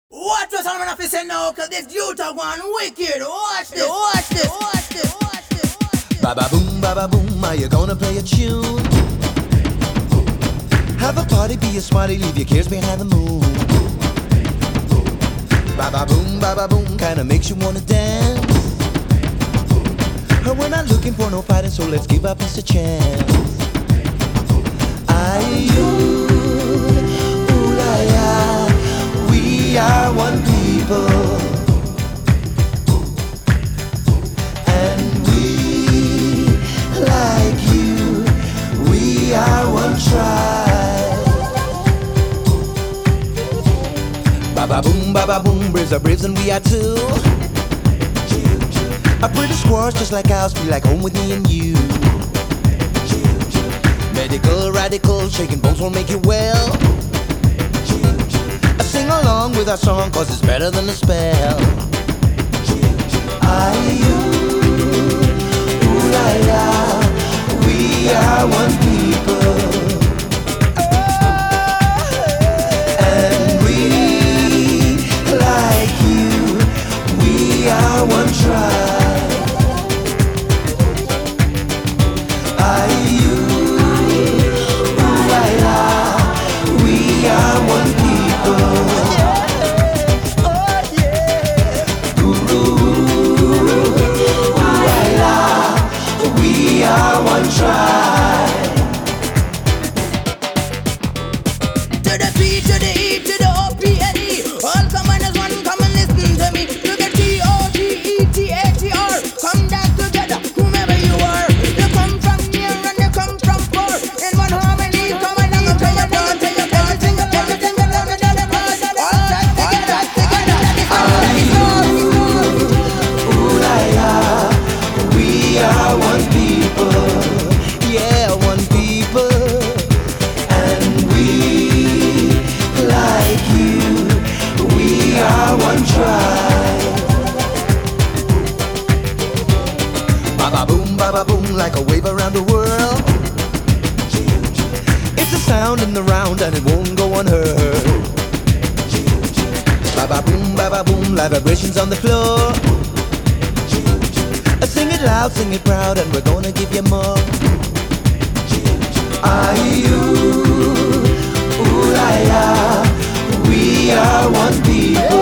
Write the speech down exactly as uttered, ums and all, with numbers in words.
Watch what I'm gonna say now, cause this youth are going wicked. Watch this, watch this, watch this, watch this, watch this. Ba-ba boom, ba-ba boom, are you gonna play a tune? Have a party, be a smarty, leave your cares behind the moon. Ba-ba boom, ba-ba boom, kinda makes you wanna dance. And we're not looking for no fighting, so let's give our peace a chance. Aye-oo, ooh-la-ya, we are one people. And we, like you, we are one tribe. Ba-ba boom, ba-ba boom, braves are braves and we are two. A pretty squash just like ours, be like home with me and you. Medical, radical, shaking bones won't make you well. Sing along with our song, cause it's better than a spell. Aye-oo, ooh-la-la, we are one people. And we, like you, we are one tribe. Aye-oo, ooh-la-la, we are one people. We are one tribe. To the P, to the E, to the O, P, N, E. All come on as one, come and listen to me. To the T, O, G, E, T, A, T, R. Come down together, whomever you are. You come from near and you come from far. In one harmony, come on and play your part. Take your part, take your part, take your part, take your part. All time together, together. Ooh-la-la, we are one people. Yeah, one people. And we, like you, we are one tribe. Ba-ba boom, ba-ba boom, like a wave around the world. It's a sound in the round and it won't go unheard. Ba-ba boom, ba-ba boom, like vibrations on the floor. Sing it loud, sing it proud, and we're gonna give you more. Aye-oo, ooh-la-la, we are one people.